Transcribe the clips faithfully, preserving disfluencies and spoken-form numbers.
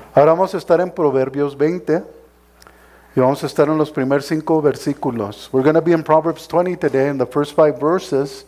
Ahora vamos a estar en Proverbios veinte y vamos a estar en los primeros cinco versículos. We're going to be in Proverbs twenty today in the first five verses.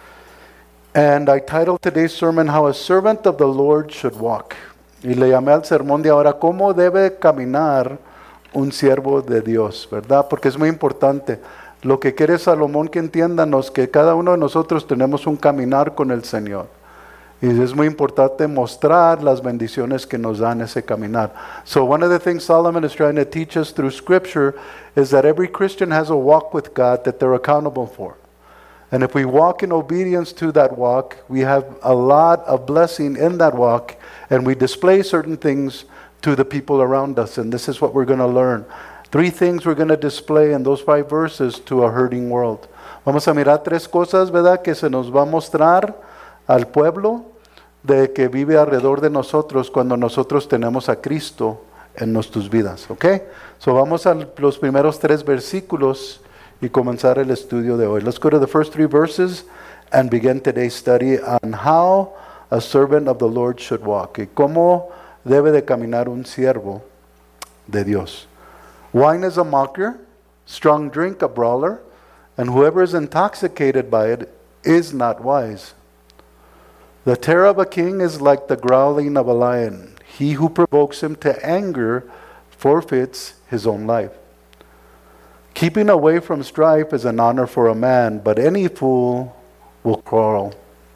And I titled today's sermon, How a Servant of the Lord Should Walk. Y le llamé al sermón de ahora, ¿cómo debe caminar un siervo de Dios? ¿Verdad? Porque es muy importante. Lo que quiere Salomón que entiéndanos que cada uno de nosotros tenemos un caminar con el Señor. Y es muy importante mostrar las bendiciones que nos dan ese caminar. So one of the things Solomon is trying to teach us through Scripture is that every Christian has a walk with God that they're accountable for. And if we walk in obedience to that walk, we have a lot of blessing in that walk, and we display certain things to the people around us. And this is what we're going to learn. Three things we're going to display in those five verses to a hurting world. Vamos a mirar tres cosas, ¿verdad?, que se nos va a mostrar al pueblo de que vive alrededor de nosotros cuando nosotros tenemos a Cristo en nuestras vidas, ¿ok? So vamos a los primeros tres versículos y comenzar el estudio de hoy. Let's go to the first three verses and begin today's study on how a servant of the Lord should walk. Y cómo debe de caminar un siervo de Dios. Wine is a mocker, strong drink a brawler, and whoever is intoxicated by it is not wise. The terror of a king is like the growling of a lion. He who provokes him to anger forfeits his own life. Keeping away from strife is an honor for a man, but any fool will quarrel.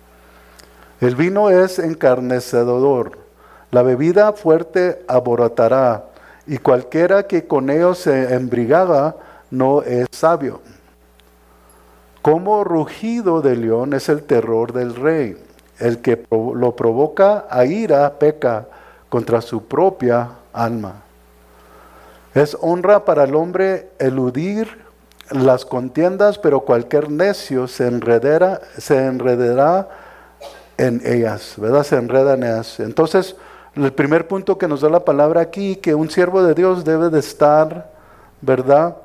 El vino es encarnecedor, la bebida fuerte aborotará, y cualquiera que con ellos se embriaga no es sabio. Como rugido de león es el terror del rey. El que lo provoca a ira peca contra su propia alma. Es honra para el hombre eludir las contiendas, pero cualquier necio se enredará, se enredará en ellas, ¿verdad? Se enreda en ellas. Entonces, el primer punto que nos da la palabra aquí, que un siervo de Dios debe de estar, ¿verdad?,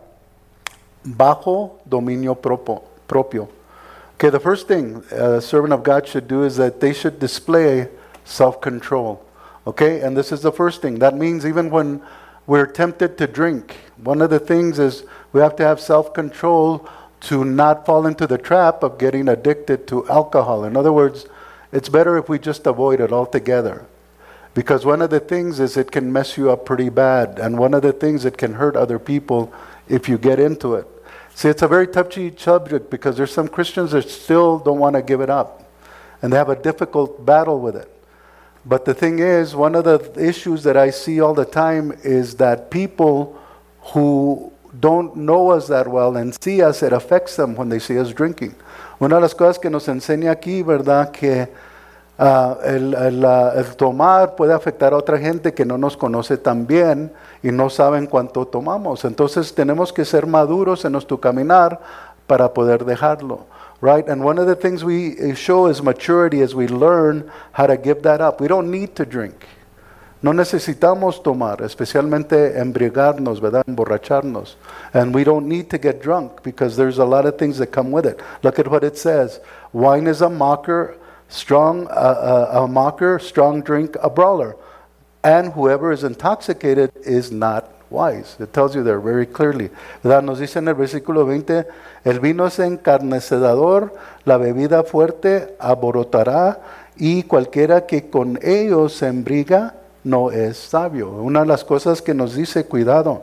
bajo dominio propo, propio. Okay, the first thing a servant of God should do is that they should display self-control. Okay, and this is the first thing. That means even when we're tempted to drink, one of the things is we have to have self-control to not fall into the trap of getting addicted to alcohol. In other words, it's better if we just avoid it altogether. Because one of the things is it can mess you up pretty bad. And one of the things it can hurt other people if you get into it. See, it's a very touchy subject because there's some Christians that still don't want to give it up. And they have a difficult battle with it. But the thing is, one of the issues that I see all the time is that people who don't know us that well and see us, it affects them when they see us drinking. Una de las cosas que nos enseña aquí, ¿verdad?, que uh, el, el, uh, el tomar puede afectar a otra gente que no nos conoce tan bien y no saben cuánto tomamos. Entonces tenemos que ser maduros en nuestro caminar para poder dejarlo. Right? And one of the things we show is maturity as we learn how to give that up. We don't need to drink. No necesitamos tomar, especialmente embriagarnos, ¿verdad? Emborracharnos. And we don't need to get drunk because there's a lot of things that come with it. Look at what it says. Wine is a mocker, strong uh, uh, a mocker, strong drink a brawler. And whoever is intoxicated is not wise. It tells you there very clearly. ¿Verdad? Nos dice en el versículo veinte, el vino es encarnecedor, la bebida fuerte aborotará, y cualquiera que con ellos se embriaga no es sabio. Una de las cosas que nos dice, cuidado.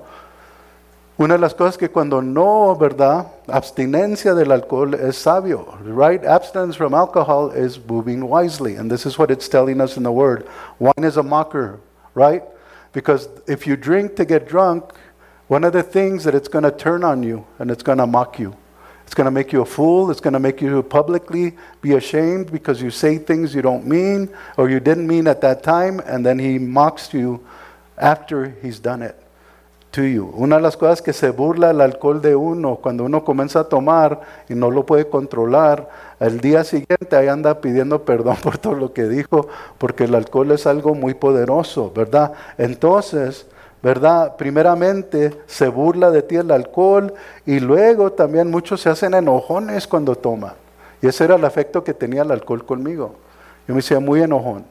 Una de las cosas que cuando no, ¿verdad?, abstinencia del alcohol es sabio. Right? Abstinence from alcohol is moving wisely. And this is what it's telling us in the word. Wine is a mocker, right? Because if you drink to get drunk, one of the things that it's going to turn on you and it's going to mock you. It's going to make you a fool. It's going to make you publicly be ashamed because you say things you don't mean or you didn't mean at that time, and then he mocks you after he's done it to you. Una de las cosas que se burla el alcohol de uno cuando uno comienza a tomar y no lo puede controlar, el día siguiente ahí anda pidiendo perdón por todo lo que dijo, porque el alcohol es algo muy poderoso, ¿verdad? Entonces, ¿verdad? Primeramente se burla de ti el alcohol y luego también muchos se hacen enojones cuando toman. Y ese era el efecto que tenía el alcohol conmigo. Yo me hacía muy enojón.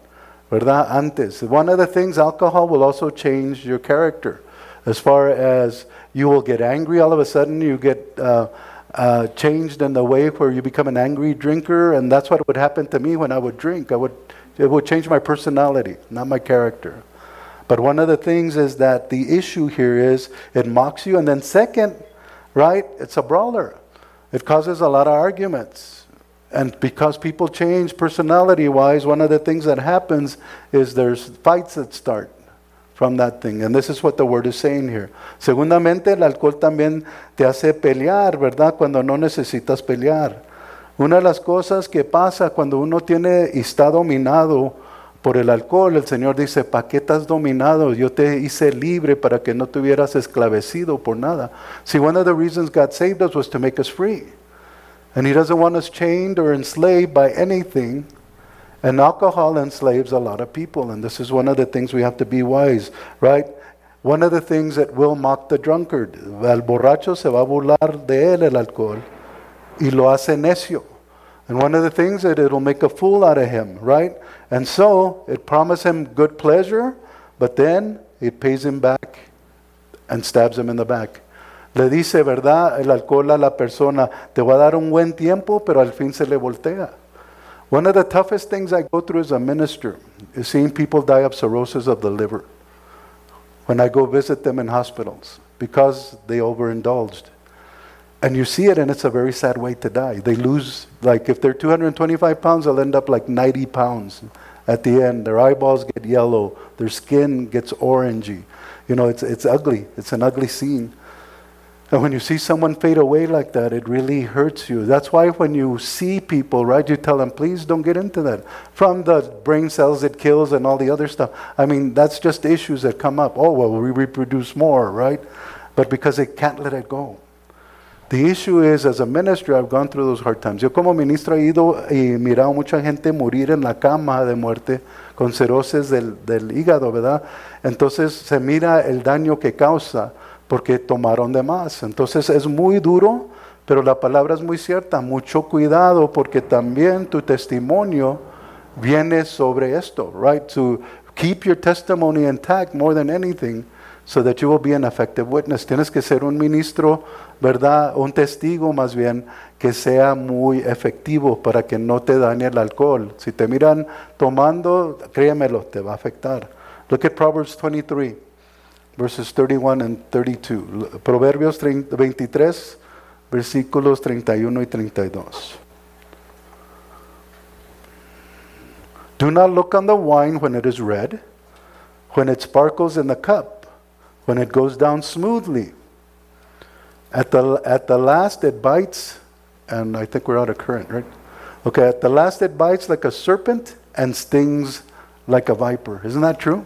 ¿verdad? Antes. One of the things, alcohol will also change your character. As far as you will get angry all of a sudden, you get uh, uh, changed in the way where you become an angry drinker, and that's what would happen to me when I would drink. I would, it would change my personality, not my character. But one of the things is that the issue here is it mocks you, and then second, right, it's a brawler. It causes a lot of arguments. And because people change personality-wise, one of the things that happens is there's fights that start from that thing. And this is what the word is saying here. Segundamente, el alcohol también te hace pelear, ¿verdad? Cuando no necesitas pelear. Una de las cosas que pasa cuando uno tiene y está dominado por el alcohol, el Señor dice, ¿para qué estás dominado? Yo te hice libre para que no tuvieras esclavecido por nada. See, one of the reasons God saved us was to make us free. And He doesn't want us chained or enslaved by anything. And alcohol enslaves a lot of people. And this is one of the things we have to be wise, right? One of the things that will mock the drunkard. Al borracho se va a burlar de él el alcohol. Y lo hace necio. And one of the things that it'll make a fool out of him, right? And so it promises him good pleasure, but then it pays him back and stabs him in the back. Le dice, ¿verdad? El alcohol a la persona, te va a dar un buen tiempo, pero al fin se le voltea. One of the toughest things I go through as a minister is seeing people die of cirrhosis of the liver when I go visit them in hospitals because they overindulged. And you see it, and it's a very sad way to die. They lose, like if they're two hundred twenty-five pounds, they'll end up like ninety pounds at the end. Their eyeballs get yellow. Their skin gets orangey. You know, it's it's ugly. It's an ugly scene. And when you see someone fade away like that, it really hurts you. That's why when you see people, right, you tell them, please don't get into that. From the brain cells it kills and all the other stuff. I mean, that's just issues that come up. Oh, well, we reproduce more, right? But because they can't let it go. The issue is, as a minister, I've gone through those hard times. Yo como ministro he ido y mirado mucha gente morir en la cama de muerte con cirrosis del, del hígado, ¿verdad? Entonces se mira el daño que causa porque tomaron de más. Entonces es muy duro, pero la palabra es muy cierta. Mucho cuidado porque también tu testimonio viene sobre esto, right? To keep your testimony intact more than anything so that you will be an effective witness. Tienes que ser un ministro, ¿verdad? Un testigo más bien que sea muy efectivo para que no te dañe el alcohol. Si te miran tomando, créemelo, te va a afectar. Look at Proverbs twenty-three. Verses thirty-one and thirty-two. Proverbios veintitrés, versículos treinta y uno y treinta y dos. Do not look on the wine when it is red, when it sparkles in the cup, when it goes down smoothly. At the, at the last it bites, and I think we're out of current, right? Okay, at the last it bites like a serpent and stings like a viper. Isn't that true?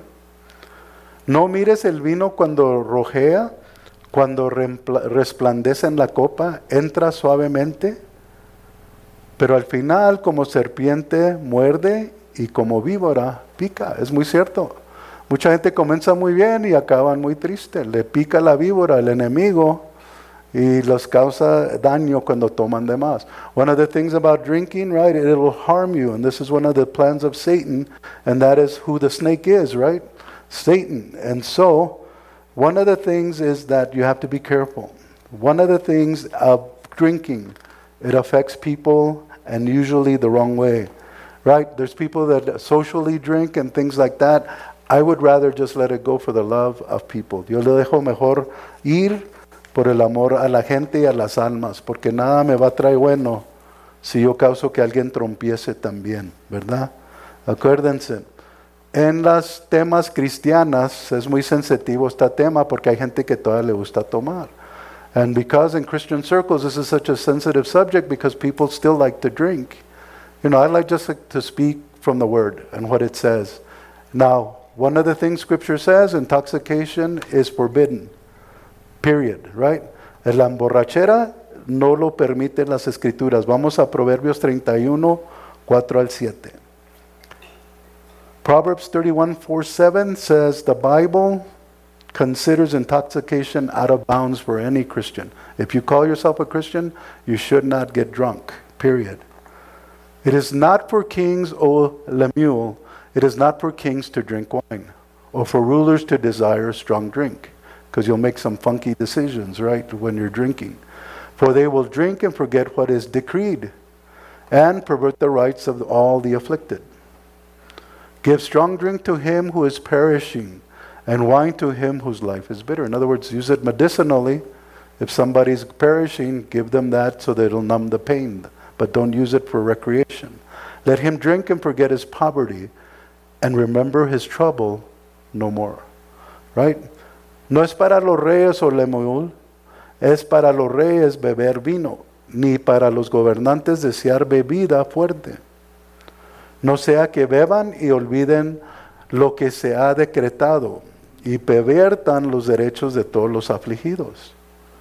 No mires el vino cuando rojea, cuando resplandece en la copa, entra suavemente, pero al final como serpiente muerde y como víbora pica. Es muy cierto. Mucha gente comienza muy bien y acaban muy triste. Le pica la víbora, el enemigo, y los causa daño cuando toman de más. One of the things about drinking, right, it will harm you, and this is one of the plans of Satan, and that is who the snake is, right? Satan. And so, one of the things is that you have to be careful. One of the things of drinking, it affects people and usually the wrong way, right? There's people that socially drink and things like that. I would rather just let it go for the love of people. Yo le dejo mejor ir por el amor a la gente y a las almas, porque nada me va a traer bueno si yo causo que alguien trompiece también, ¿verdad? Acuérdense. En las temas cristianas es muy sensitivo este tema porque hay gente que todavía le gusta tomar. And because in Christian circles this is such a sensitive subject because people still like to drink. You know, I like just like to speak from the word and what it says. Now, one of the things Scripture says, intoxication is forbidden. Period, right? La emborrachera no lo permiten las Escrituras. Vamos a Proverbios treinta y uno, cuatro al siete. Proverbs thirty-one, four, seven says the Bible considers intoxication out of bounds for any Christian. If you call yourself a Christian, you should not get drunk, period. It is not for kings, O Lemuel. It is not for kings to drink wine, or for rulers to desire strong drink, because you'll make some funky decisions, right, when you're drinking. For they will drink and forget what is decreed, and pervert the rights of all the afflicted. Give strong drink to him who is perishing, and wine to him whose life is bitter. In other words, use it medicinally. If somebody's perishing, give them that so that it'll numb the pain, but don't use it for recreation. Let him drink and forget his poverty, and remember his trouble no more. Right? No es para los reyes o lemuel, es para los reyes beber vino, ni para los gobernantes desear bebida fuerte. No sea que beban y olviden lo que se ha decretado y perviertan los derechos de todos los afligidos.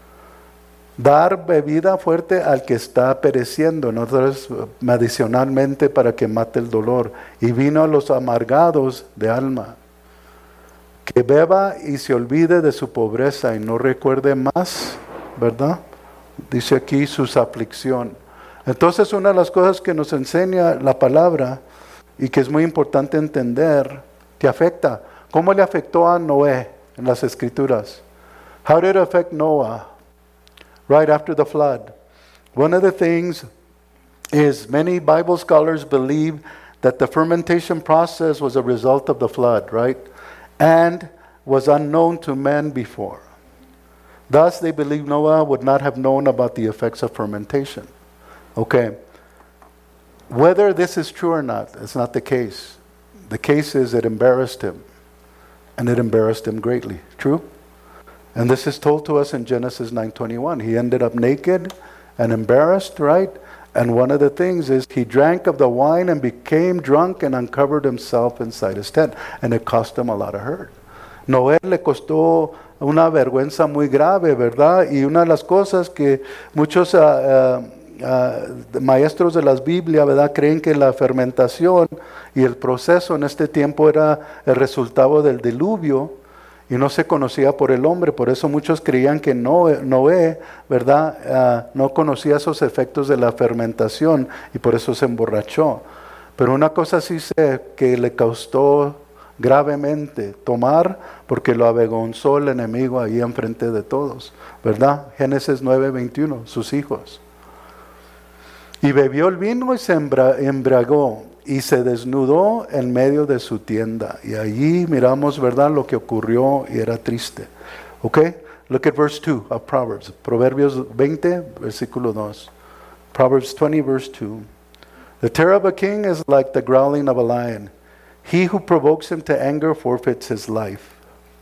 Dar bebida fuerte al que está pereciendo, no es medicinalmente para que mate el dolor, y vino a los amargados de alma. Que beba y se olvide de su pobreza y no recuerde más, ¿verdad? Dice aquí sus aflicción. Entonces una de las cosas que nos enseña la palabra y que es muy importante entender, te afecta. ¿Cómo le afectó a Noé en las escrituras? How did it affect Noah right after the flood? One of the things is many Bible scholars believe that the fermentation process was a result of the flood, right? And was unknown to man before. Thus, they believe Noah would not have known about the effects of fermentation. Okay. Whether this is true or not, it's not the case. The case is it embarrassed him. And it embarrassed him greatly. True? And this is told to us in Genesis nine twenty-one. He ended up naked and embarrassed, right? And one of the things is he drank of the wine and became drunk and uncovered himself inside his tent. And it cost him a lot of hurt. Noé le costó una vergüenza muy grave, ¿verdad? Y una de las cosas que muchos uh, uh, uh, maestros de las Biblias, ¿verdad?, creen que la fermentación y el proceso en este tiempo era el resultado del diluvio y no se conocía por el hombre. Por eso muchos creían que Noé, Noé ¿verdad?, uh, no conocía esos efectos de la fermentación y por eso se emborrachó. Pero una cosa sí sé que le costó gravemente tomar, porque lo avergonzó el enemigo ahí enfrente de todos, ¿verdad? Génesis nueve veintiuno, sus hijos. Y bebió el vino y se embriagó y se desnudó en medio de su tienda. Y allí miramos, ¿verdad?, lo que ocurrió y era triste. Okay? Look at verse two of Proverbs. Proverbios veinte, versículo dos. Proverbs twenty, verse two. The terror of a king is like the growling of a lion. He who provokes him to anger forfeits his life.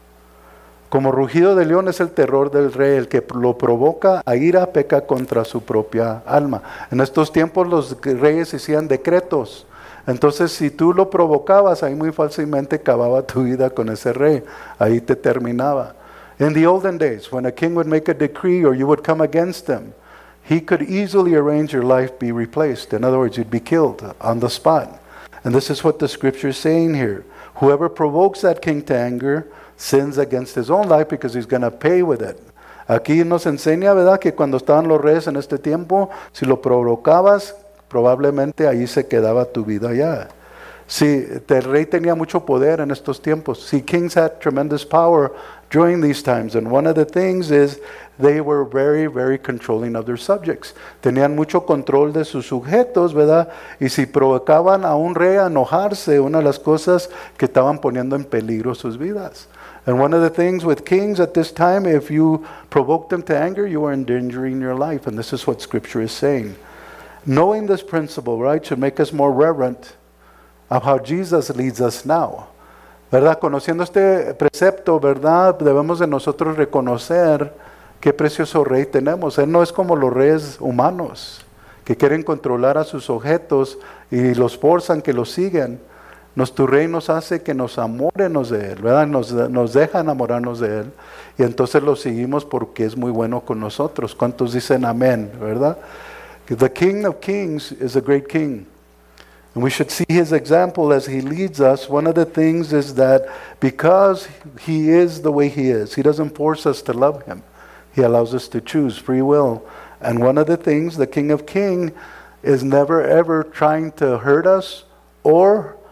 Como rugido de león es el terror del rey. El que lo provoca a ira peca contra su propia alma. En estos tiempos los reyes hacían decretos. Entonces si tú lo provocabas, ahí muy fácilmente acababa tu vida con ese rey. Ahí te terminaba. In the olden days, when a king would make a decree or you would come against him, he could easily arrange your life be replaced. In other words, you'd be killed on the spot. And this is what the scripture is saying here. Whoever provokes that king to anger sins against his own life because he's going to pay with it. Aquí nos enseña, ¿verdad?, que cuando estaban los reyes en este tiempo, si lo provocabas, probablemente ahí se quedaba tu vida ya. Si el rey tenía mucho poder en estos tiempos. See, kings had tremendous power during these times. And one of the things is they were very, very controlling of their subjects. Tenían mucho control de sus sujetos, ¿verdad? Y si provocaban a un rey a enojarse, una de las cosas que estaban poniendo en peligro sus vidas. And one of the things with kings at this time, if you provoked them to anger, you were endangering your life. And this is what Scripture is saying. Knowing this principle, right, should make us more reverent of how Jesus leads us now. ¿Verdad? Conociendo este precepto, ¿verdad?, debemos de nosotros reconocer qué precioso rey tenemos. Él no es como los reyes humanos que quieren controlar a sus objetos y los forzan que los sigan. Nuestro rey nos hace que nos amoremos de él, ¿verdad? Nos, nos deja enamorarnos de él y entonces lo seguimos porque es muy bueno con nosotros. ¿Cuántos dicen amén, verdad? The King of Kings is a great king. And we should see his example as he leads us. One of the things is that because he is the way he is, he doesn't force us to love him. He allows us to choose free will. And one of the things, the King of Kings is never ever trying to hurt us or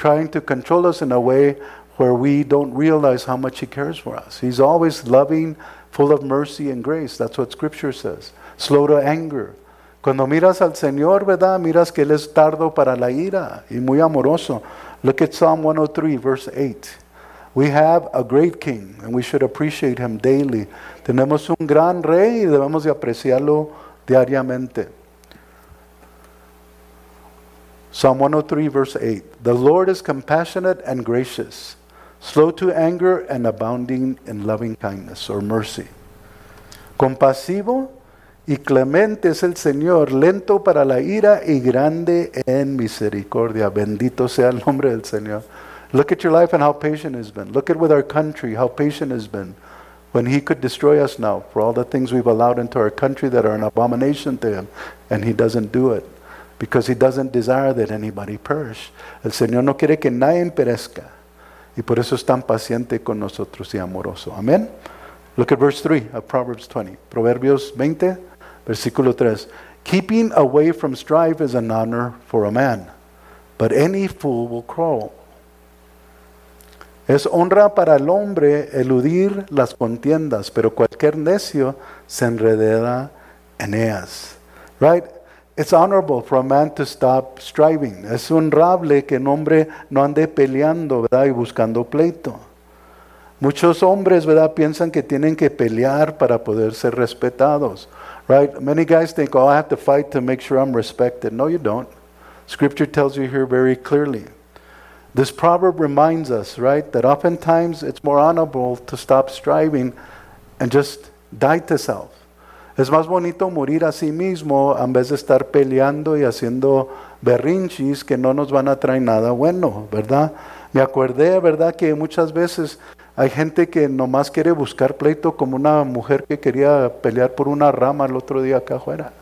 trying to control us in a way where we don't realize how much He cares for us. He's always loving, full of mercy and grace. That's what Scripture says. Slow to anger. Cuando miras al Señor, ¿verdad? Miras que Él es tardo para la ira y muy amoroso. Look at Psalm one oh three, verse eight. We have a great King, and we should appreciate Him daily. Tenemos un gran Rey y debemos de apreciarlo diariamente. Psalm one oh three, verse eight. The Lord is compassionate and gracious, slow to anger and abounding in loving kindness or mercy. Compasivo y clemente es el Señor, lento para la ira y grande en misericordia. Bendito sea el nombre del Señor. Look at your life and how patient He's been. Look at with our country, how patient He's been. When He could destroy us now for all the things we've allowed into our country that are an abomination to Him, and He doesn't do it. Because He doesn't desire that anybody perish. El Señor no quiere que nadie perezca. Y por eso es tan paciente con nosotros y amoroso. Amén. Look at verse three of Proverbs twenty. Proverbios veinte, versículo tres. Keeping away from strife is an honor for a man, but any fool will quarrel. Es honra para el hombre eludir las contiendas, pero cualquier necio se enreda en ellas. Right? It's honorable for a man to stop striving. Es honorable que un hombre no ande peleando, ¿verdad? Y buscando pleito. Muchos hombres, ¿verdad? Piensan que tienen que pelear para poder ser respetados. Right? Many guys think, oh, I have to fight to make sure I'm respected. No, you don't. Scripture tells you here very clearly. This proverb reminds us, right, that oftentimes it's more honorable to stop striving and just die to self. Es más bonito morir a sí mismo en vez de estar peleando y haciendo berrinchis que no nos van a traer nada bueno, ¿verdad? Me acordé, ¿verdad?, que muchas veces hay gente que nomás quiere buscar pleito, como una mujer que quería pelear por una rama el otro día acá afuera.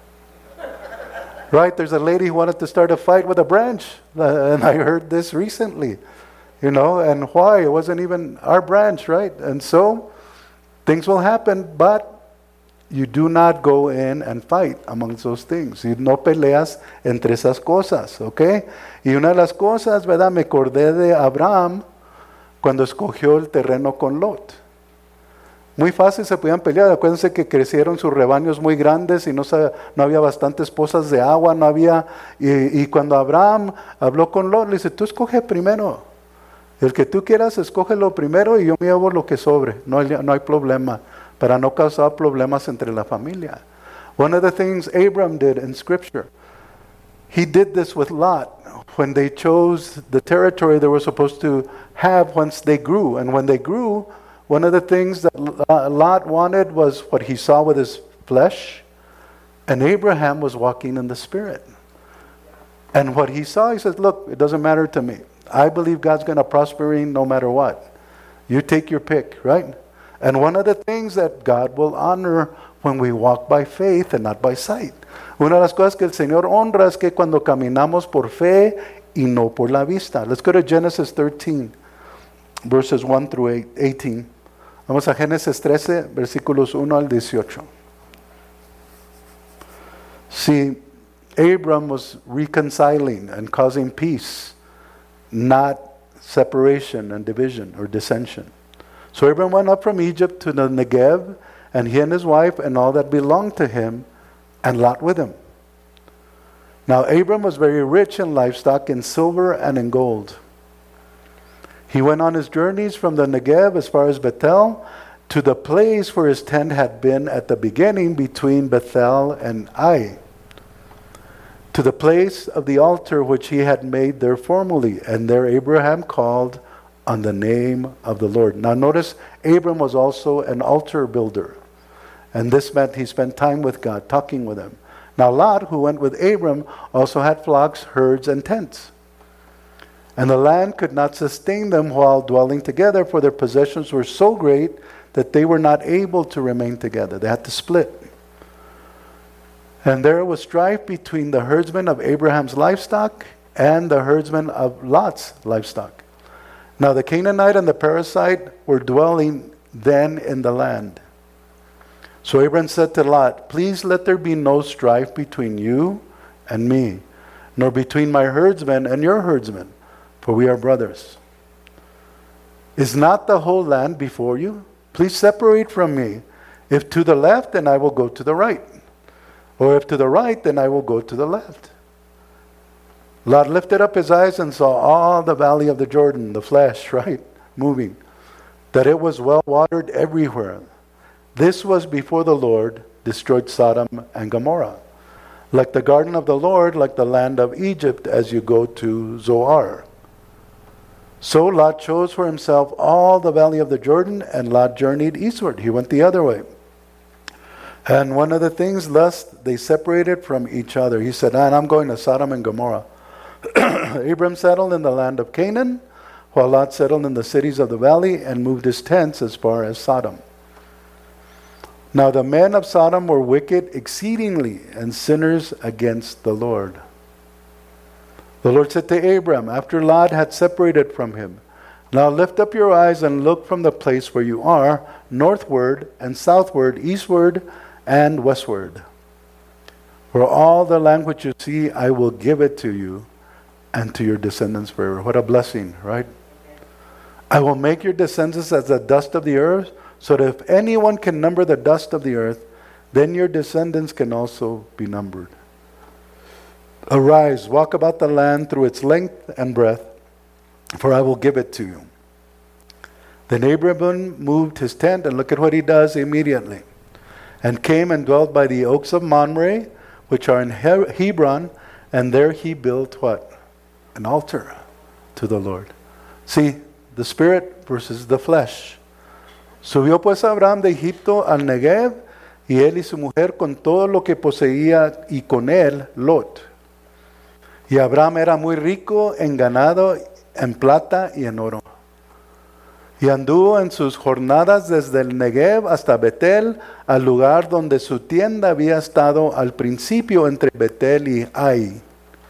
Right, there's a lady who wanted to start a fight with a branch, uh, and I heard this recently, you know, and why? It wasn't even our branch, right? And so, things will happen, but you do not go in and fight amongst those things. Y no peleas entre esas cosas, ¿ok? Y una de las cosas, ¿verdad? Me acordé de Abraham cuando escogió el terreno con Lot. Muy fácil se podían pelear. Acuérdense que crecieron sus rebaños muy grandes y no, se, no había bastantes pozas de agua, no había... Y, y cuando Abraham habló con Lot, le dice, tú escoge primero. El que tú quieras, escógelo primero y yo me llevo lo que sobre. No hay, no hay problema. Para no causar problemas entre la familia. One of the things Abram did in Scripture, he did this with Lot. When they chose the territory they were supposed to have once they grew. And when they grew, one of the things that Lot wanted was what he saw with his flesh. And Abraham was walking in the Spirit. And what he saw, he says, look, it doesn't matter to me. I believe God's going to prosper me no matter what. You take your pick, right? And one of the things that God will honor when we walk by faith and not by sight. Una de las cosas que el Señor honra es que cuando caminamos por fe y no por la vista. Let's go to Genesis thirteen, verses one through eighteen. Vamos a Génesis trece, versículos uno al dieciocho. See, Abram was reconciling and causing peace, not separation and division or dissension. So Abram went up from Egypt to the Negev, and he and his wife and all that belonged to him, and Lot with him. Now Abram was very rich in livestock, in silver and in gold. He went on his journeys from the Negev as far as Bethel, to the place where his tent had been at the beginning between Bethel and Ai, to the place of the altar which he had made there formerly. And there Abraham called on the name of the Lord. Now notice, Abram was also an altar builder. And this meant he spent time with God, talking with him. Now Lot, who went with Abram, also had flocks, herds, and tents. And the land could not sustain them while dwelling together, for their possessions were so great that they were not able to remain together. They had to split. And there was strife between the herdsmen of Abraham's livestock and the herdsmen of Lot's livestock. Now the Canaanite and the Perizzite were dwelling then in the land. So Abram said to Lot, please let there be no strife between you and me, nor between my herdsmen and your herdsmen. for we are brothers. Is not the whole land before you? Please separate from me. If to the left, then I will go to the right. Or if to the right, then I will go to the left. Lot lifted up his eyes and saw all the valley of the Jordan, the flesh, right, moving, that it was well watered everywhere. This was before the Lord destroyed Sodom and Gomorrah. Like the garden of the Lord, like the land of Egypt, as you go to Zoar. So Lot chose for himself all the valley of the Jordan, and Lot journeyed eastward. He went the other way. And one of the things, lest they separated from each other, he said, and I'm going to Sodom and Gomorrah. Abram settled in the land of Canaan, while Lot settled in the cities of the valley and moved his tents as far as Sodom. Now the men of Sodom were wicked exceedingly, and sinners against the Lord. The Lord said to Abram, after Lot had separated from him, now lift up your eyes and look from the place where you are, northward and southward, eastward and westward. For all the land which you see, I will give it to you and to your descendants forever. What a blessing, right? I will make your descendants as the dust of the earth, so that if anyone can number the dust of the earth, then your descendants can also be numbered. Arise, walk about the land through its length and breadth, for I will give it to you. Then Abraham moved his tent, and look at what he does immediately. And came and dwelt by the oaks of Mamre, which are in Hebron, and there he built what? An altar to the Lord. See, the spirit versus the flesh. Subió pues Abraham de Egipto al Negev, y él y su mujer con todo lo que poseía, y con él Lot. Y Abraham era muy rico en ganado, en plata y en oro. Y anduvo en sus jornadas desde el Negev hasta Betel, al lugar donde su tienda había estado al principio entre Betel y Ai,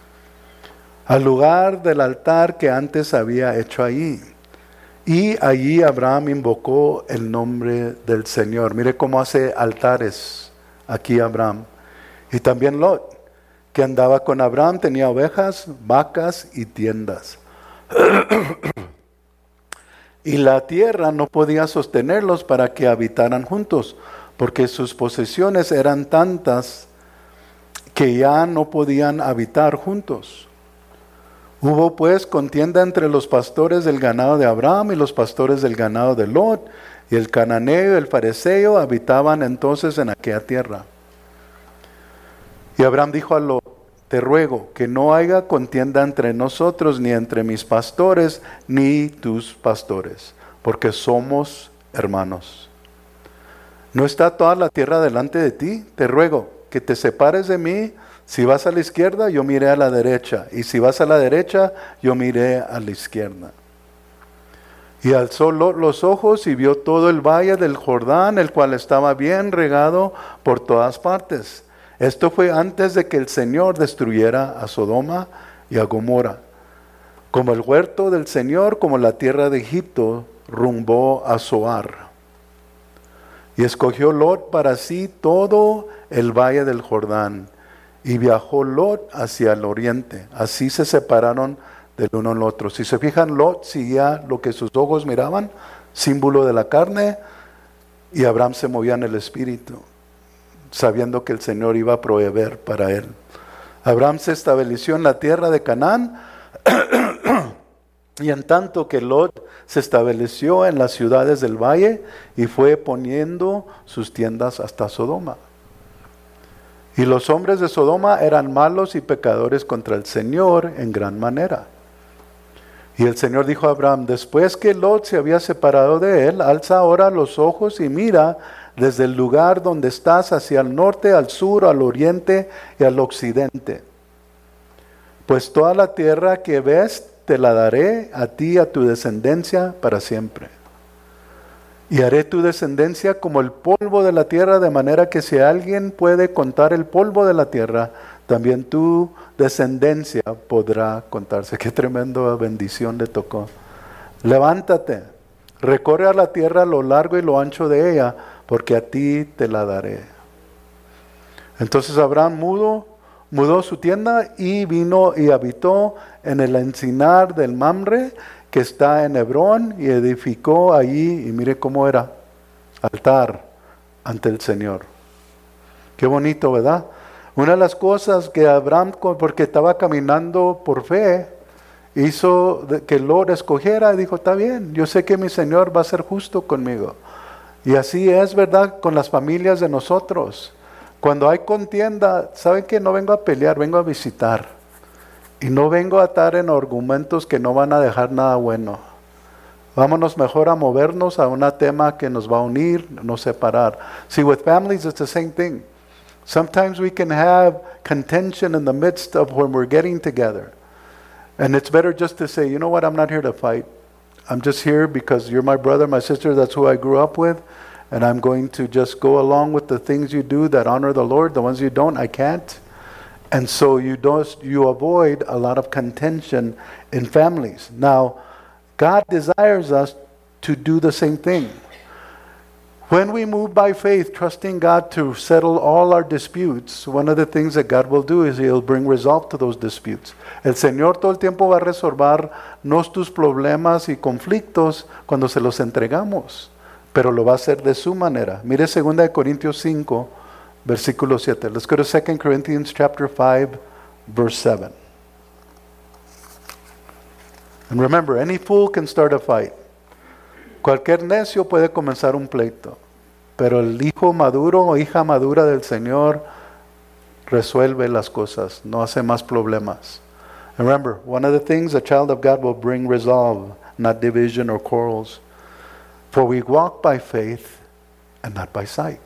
al lugar del altar que antes había hecho allí. Y allí Abraham invocó el nombre del Señor. Mire cómo hace altares aquí Abraham. Y también Lot, que andaba con Abraham, tenía ovejas, vacas y tiendas. Y la tierra no podía sostenerlos para que habitaran juntos, porque sus posesiones eran tantas que ya no podían habitar juntos. Hubo pues contienda entre los pastores del ganado de Abraham y los pastores del ganado de Lot, y el cananeo y el fariseo habitaban entonces en aquella tierra. Y Abraham dijo a Lot, te ruego que no haya contienda entre nosotros, ni entre mis pastores, ni tus pastores, porque somos hermanos. ¿No está toda la tierra delante de ti? Te ruego que te separes de mí. Si vas a la izquierda, yo miré a la derecha, y si vas a la derecha, yo miré a la izquierda. Y alzó Lot los ojos y vio todo el valle del Jordán, el cual estaba bien regado por todas partes. Esto fue antes de que el Señor destruyera a Sodoma y a Gomorra. Como el huerto del Señor, como la tierra de Egipto, rumbó a Zoar. Y escogió Lot para sí todo el valle del Jordán. Y viajó Lot hacia el oriente. Así se separaron del uno al otro. Si se fijan, Lot seguía lo que sus ojos miraban, símbolo de la carne, y Abraham se movía en el espíritu, sabiendo que el Señor iba a proveer para él. Abraham se estableció en la tierra de Canaán, y en tanto que Lot se estableció en las ciudades del valle, y fue poniendo sus tiendas hasta Sodoma. Y los hombres de Sodoma eran malos y pecadores contra el Señor en gran manera. Y el Señor dijo a Abraham, después que Lot se había separado de él, alza ahora los ojos y mira desde el lugar donde estás hacia el norte, al sur, al oriente y al occidente. Pues toda la tierra que ves te la daré a ti y a tu descendencia para siempre. Y haré tu descendencia como el polvo de la tierra, de manera que si alguien puede contar el polvo de la tierra, también tu descendencia podrá contarse. Qué tremenda bendición le tocó. Levántate, recorre a la tierra lo largo y lo ancho de ella, porque a ti te la daré. Entonces Abraham mudo, mudó su tienda y vino y habitó en el encinar del Mamre, que está en Hebrón, y edificó allí, y mire cómo era, altar ante el Señor. Qué bonito, ¿verdad? Una de las cosas que Abraham, porque estaba caminando por fe, hizo que el Lord escogiera y dijo, está bien, yo sé que mi Señor va a ser justo conmigo. Y así es, ¿verdad?, con las familias de nosotros. Cuando hay contienda, ¿saben qué? No vengo a pelear, vengo a visitar. Y no vengo a estar en argumentos que no van a dejar nada bueno. Vámonos mejor a movernos a un tema que nos va a unir, no separar. See, with families, it's the same thing. Sometimes we can have contention in the midst of when we're getting together. And it's better just to say, you know what, I'm not here to fight. I'm just here because you're my brother, my sister, that's who I grew up with. And I'm going to just go along with the things you do that honor the Lord. The ones you don't, I can't. And so you don't, you avoid a lot of contention in families. Now, God desires us to do the same thing. When we move by faith, trusting God to settle all our disputes, one of the things that God will do is He'll bring resolve to those disputes. El Señor todo el tiempo va a resolver nuestros problemas y conflictos cuando se los entregamos, pero lo va a hacer de su manera. Mire segunda de Corintios cinco, versículo siete. Let's go to Second Corinthians chapter five, verse seven. And remember, any fool can start a fight. Cualquier necio puede comenzar un pleito, pero el hijo maduro o hija madura del Señor resuelve las cosas, no hace más problemas. And remember, one of the things a child of God will bring resolve, not division or quarrels. For we walk by faith and not by sight.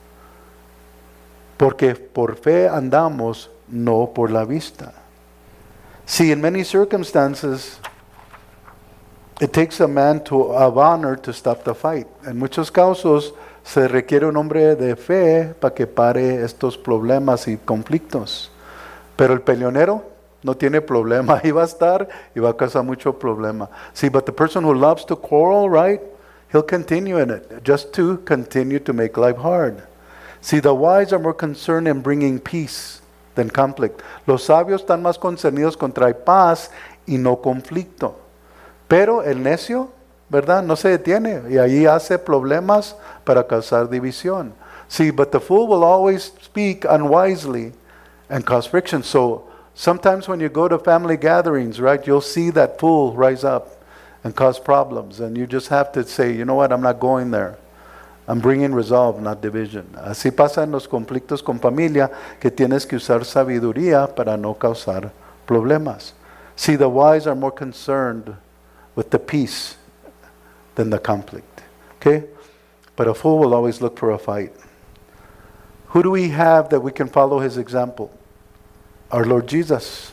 Porque por fe andamos, no por la vista. See, in many circumstances, it takes a man to, of honor to stop the fight. En muchos casos se requiere un hombre de fe para que pare estos problemas y conflictos. Pero el peleonero no tiene problema. Ahí va a estar y va a causar mucho problema. See, but the person who loves to quarrel, right? He'll continue in it just to continue to make life hard. See, the wise are more concerned in bringing peace than conflict. Los sabios están más concernidos con traer paz y no conflicto. Pero el necio, ¿verdad?, no se detiene y ahí hace problemas para causar división. See, but the fool will always speak unwisely and cause friction. So sometimes when you go to family gatherings, right, you'll see that fool rise up and cause problems. And you just have to say, you know what, I'm not going there. I'm bringing resolve, not division. Así pasa en los conflictos con familia, que tienes que usar sabiduría para no causar problemas. See, the wise are more concerned with the peace than the conflict. Okay? But a fool will always look for a fight. Who do we have that we can follow his example? Our Lord Jesus.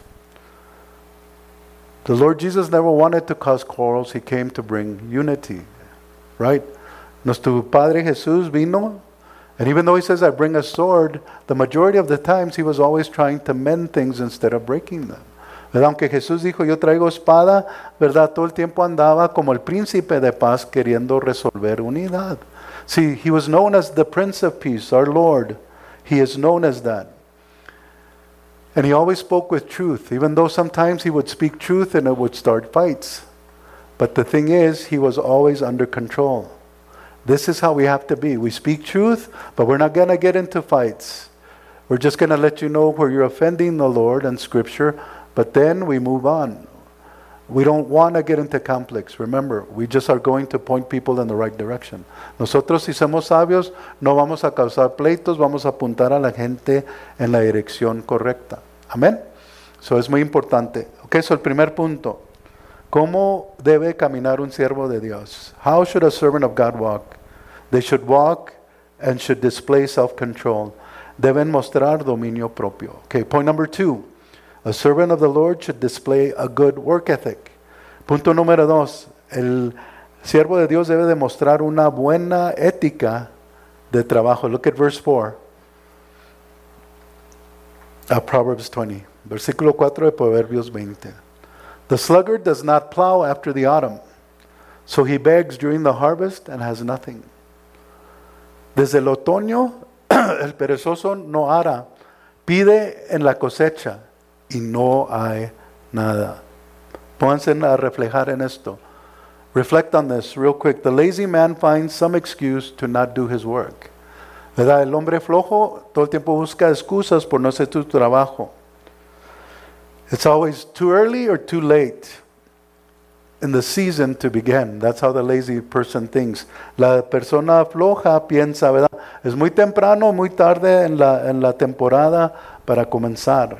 The Lord Jesus never wanted to cause quarrels. He came to bring unity. Right? Nuestro Padre Jesús vino, and even though he says, I bring a sword, the majority of the times he was always trying to mend things instead of breaking them. ¿Verdad? Aunque Jesús dijo, yo traigo espada, ¿verdad? Todo el tiempo andaba como el príncipe de paz queriendo resolver unidad. See, he was known as the Prince of Peace, our Lord. He is known as that. And he always spoke with truth, even though sometimes he would speak truth and it would start fights. But the thing is, he was always under control. This is how we have to be. We speak truth, but we're not going to get into fights. We're just going to let you know where you're offending the Lord and Scripture, but then we move on. We don't want to get into conflicts. Remember, we just are going to point people in the right direction. Nosotros, si somos sabios, no vamos a causar pleitos, vamos a apuntar a la gente en la dirección correcta. Amén. Eso es muy importante. Ok, so el primer punto. ¿Cómo debe caminar un siervo de Dios? How should a servant of God walk? They should walk and should display self-control. Deben mostrar dominio propio. Okay, point number two. A servant of the Lord should display a good work ethic. Punto número dos. El siervo de Dios debe demostrar una buena ética de trabajo. Look at verse four of Proverbs twenty. Versículo cuatro de Proverbios veinte. The sluggard does not plow after the autumn, so he begs during the harvest and has nothing. Desde el otoño, el perezoso no ara, Pide en la cosecha y no hay nada. Pónganse a reflejar en esto. Reflect on this real quick. The lazy man finds some excuse to not do his work. ¿Verdad? El hombre flojo todo el tiempo busca excusas por no hacer tu trabajo. It's always too early or too late in the season to begin. That's how the lazy person thinks. La persona floja piensa, ¿verdad? Es muy temprano, muy tarde en la, en la temporada para comenzar.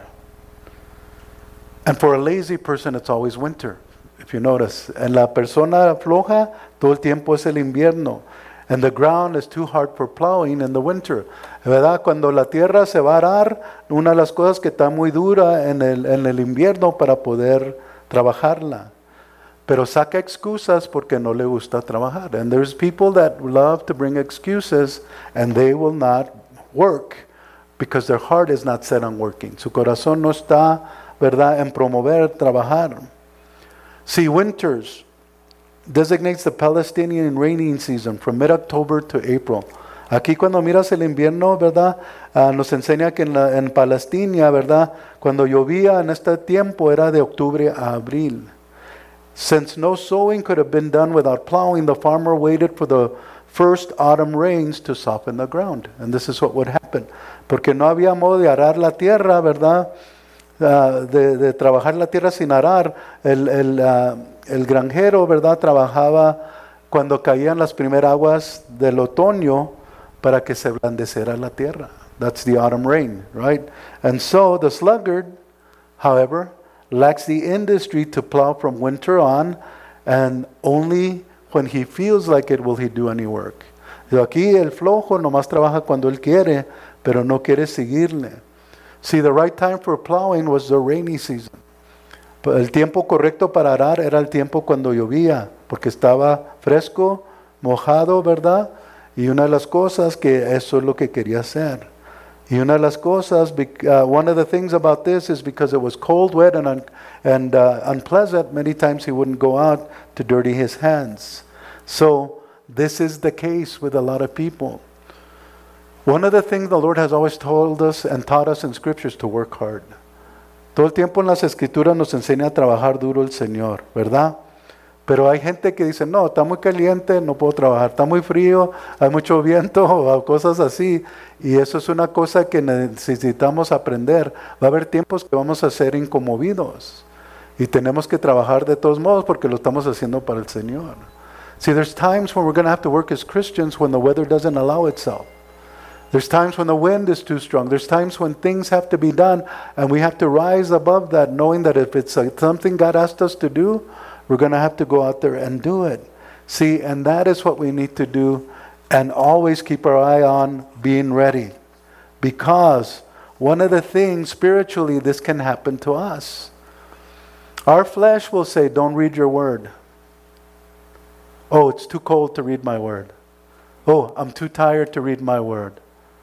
And for a lazy person, it's always winter, if you notice. En la persona floja, todo el tiempo es el invierno. And the ground is too hard for plowing in the winter. ¿Verdad? Cuando la tierra se va a arar, una de las cosas que está muy dura en el, en el invierno para poder trabajarla. Pero saca excusas porque no le gusta trabajar. And there's people that love to bring excuses and they will not work because their heart is not set on working. Su corazón no está, ¿verdad?, en promover trabajar. See, winters designates the Palestinian rainy season from mid-October to April. Aquí cuando miras el invierno, ¿verdad? Uh, nos enseña que en, la, en Palestina, ¿verdad? Cuando llovía en este tiempo era de octubre a abril. Since no sowing could have been done without plowing, the farmer waited for the first autumn rains to soften the ground. And this is what would happen. Porque no había modo de arar la tierra, ¿verdad? Uh, de, de trabajar la tierra sin arar. El, el, uh, el granjero, ¿verdad?, trabajaba cuando caían las primeras aguas del otoño para que se blandeciera la tierra. That's the autumn rain, right? And so the sluggard, however, lacks the industry to plow from winter on, and only when he feels like it will he do any work. Y aquí el flojo nomás trabaja cuando él quiere, pero no quiere seguirle. See, the right time for plowing was the rainy season. El tiempo correcto para arar era el tiempo cuando llovía, porque estaba fresco, mojado, ¿verdad? Y una de las cosas que eso es lo que quería hacer. Y una de las cosas, uh, one of the things about this is because it was cold, wet, and, un, and uh, unpleasant, many times he wouldn't go out to dirty his hands. So this is the case with a lot of people. One of the things the Lord has always told us and taught us in Scripture is to work hard. Todo el tiempo en las Escrituras nos enseña a trabajar duro el Señor, ¿verdad? Pero hay gente que dice, no, está muy caliente, no puedo trabajar, está muy frío, hay mucho viento, o cosas así. Y eso es una cosa que necesitamos aprender. Va a haber tiempos que vamos a ser inconmovidos. Y tenemos que trabajar de todos modos porque lo estamos haciendo para el Señor. See, there's times when we're going to have to work as Christians when the weather doesn't allow itself. There's times when the wind is too strong. There's times when things have to be done and we have to rise above that, knowing that if it's something God asked us to do, we're going to have to go out there and do it. See, and that is what we need to do, and always keep our eye on being ready. Because one of the things spiritually, this can happen to us. Our flesh will say, don't read your word. Oh, it's too cold to read my word. Oh, I'm too tired to read my word.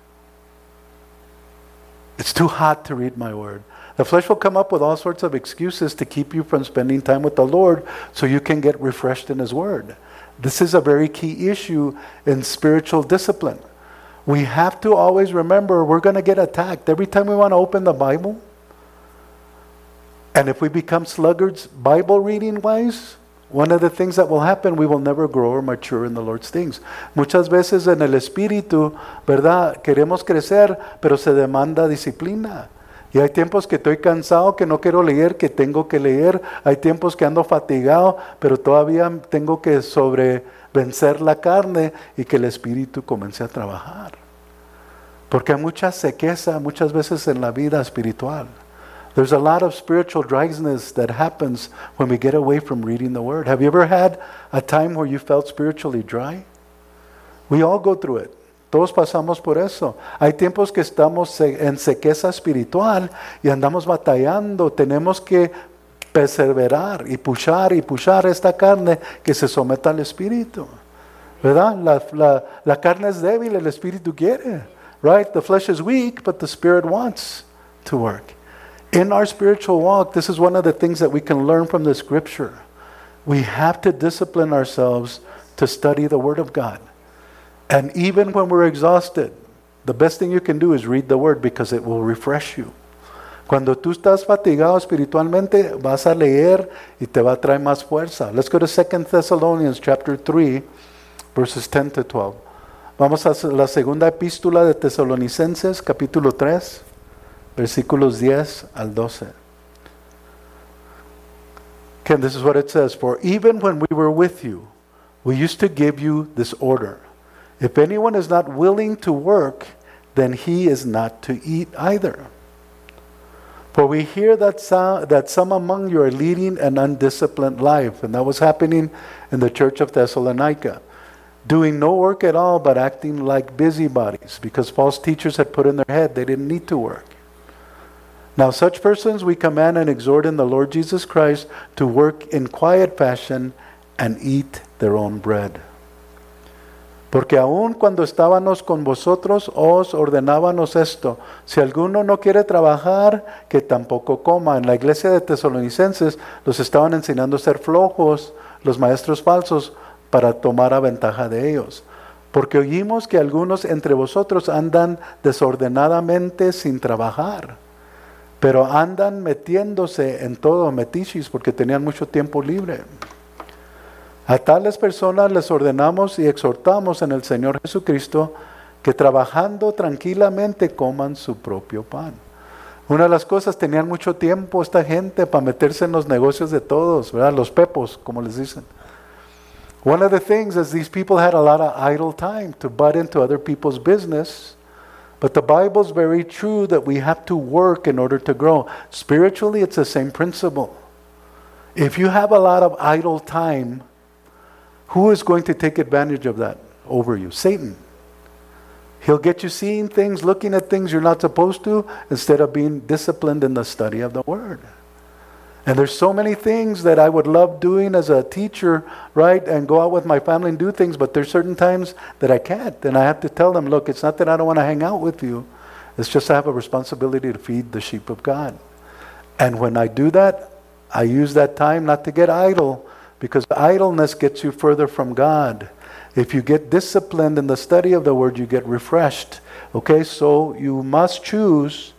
It's too hot to read my word. The flesh will come up with all sorts of excuses to keep you from spending time with the Lord so you can get refreshed in His word. This is a very key issue in spiritual discipline. We have to always remember we're going to get attacked every time we want to open the Bible. And if we become sluggards Bible reading wise, one of the things that will happen, we will never grow or mature in the Lord's things. Muchas veces en el espíritu, ¿verdad? Queremos crecer, pero se demanda disciplina. Y hay tiempos que estoy cansado, que no quiero leer, que tengo que leer. Hay tiempos que ando fatigado, pero todavía tengo que sobrevencer la carne y que el espíritu comience a trabajar. Porque hay mucha sequeza muchas veces en la vida espiritual. There's a lot of spiritual dryness that happens when we get away from reading the Word. Have you ever had a time where you felt spiritually dry? We all go through it. Todos pasamos por eso. Hay tiempos que estamos en sequeza espiritual y andamos batallando. Tenemos que perseverar y pushar y pushar esta carne que se someta al espíritu. ¿Verdad? La, la, la carne es débil, el espíritu quiere. Right? The flesh is weak, but the spirit wants to work. In our spiritual walk, this is one of the things that we can learn from the Scripture. We have to discipline ourselves to study the Word of God. And even when we're exhausted, the best thing you can do is read the word because it will refresh you. Cuando tú estás fatigado espiritualmente, vas a leer y te va a traer más fuerza. Let's go to Second Thessalonians chapter three, verses ten to twelve. Vamos a la segunda epístola de Tesalonicenses, capítulo tres, versículos diez al doce. Okay, this is what it says. For even when we were with you, we used to give you this order. If anyone is not willing to work, then he is not to eat either. For we hear that some, that some among you are leading an undisciplined life. And that was happening in the church of Thessalonica. Doing no work at all, but acting like busybodies. Because false teachers had put in their head they didn't need to work. Now such persons we command and exhort in the Lord Jesus Christ to work in quiet fashion and eat their own bread. Porque aun cuando estábamos con vosotros, os ordenábamos esto: si alguno no quiere trabajar, que tampoco coma. En la iglesia de Tesalonicenses los estaban enseñando a ser flojos los maestros falsos para tomar a ventaja de ellos. Porque oímos que algunos entre vosotros andan desordenadamente sin trabajar, pero andan metiéndose en todo, metichis, porque tenían mucho tiempo libre. A tales personas les ordenamos y exhortamos en el Señor Jesucristo que trabajando tranquilamente coman su propio pan. Una de las cosas, tenían mucho tiempo esta gente para meterse en los negocios de todos, ¿verdad? Los pepos, como les dicen. One of the things is these people had a lot of idle time to butt into other people's business. But the Bible's very true that we have to work in order to grow. Spiritually, it's the same principle. If you have a lot of idle time, who is going to take advantage of that over you? Satan. He'll get you seeing things, looking at things you're not supposed to, instead of being disciplined in the study of the Word. And there's so many things that I would love doing as a teacher, right? And go out with my family and do things, but there's certain times that I can't. And I have to tell them, look, it's not that I don't want to hang out with you. It's just I have a responsibility to feed the sheep of God. And when I do that, I use that time not to get idle, because idleness gets you further from God. If you get disciplined in the study of the Word, you get refreshed. Okay, so you must choose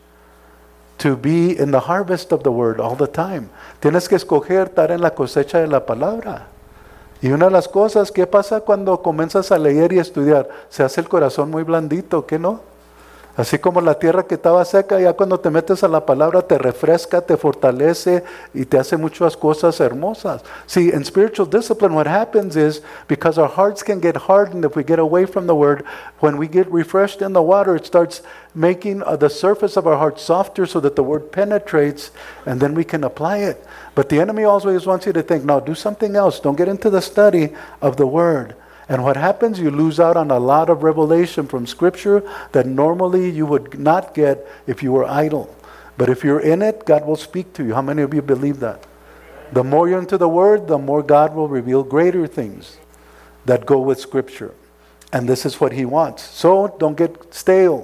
to be in the harvest of the Word all the time. Tienes que escoger estar en la cosecha de la palabra. Y una de las cosas, ¿qué pasa cuando comienzas a leer y estudiar? Se hace el corazón muy blandito, ¿qué no? Así como la tierra que estaba seca, ya cuando te metes a la palabra te refresca, te fortalece y te hace muchas cosas hermosas. See, in spiritual discipline, what happens is, because our hearts can get hardened if we get away from the Word, when we get refreshed in the water, it starts making uh, the surface of our heart softer so that the Word penetrates, and then we can apply it. But the enemy always wants you to think, no, do something else. Don't get into the study of the Word. And what happens, you lose out on a lot of revelation from Scripture that normally you would not get if you were idle. But if you're in it, God will speak to you. How many of you believe that? The more you're into the Word, the more God will reveal greater things that go with Scripture. And this is what He wants. So don't get stale.